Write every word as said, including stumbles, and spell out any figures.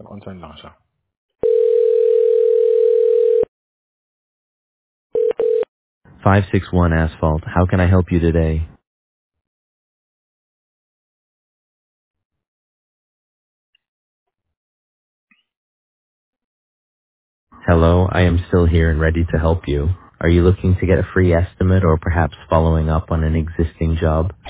Antoine Langer. five six one Asphalt. How can I help you today? Hello, I am still here and ready to help you. Are you looking to get a free estimate or perhaps following up on an existing job?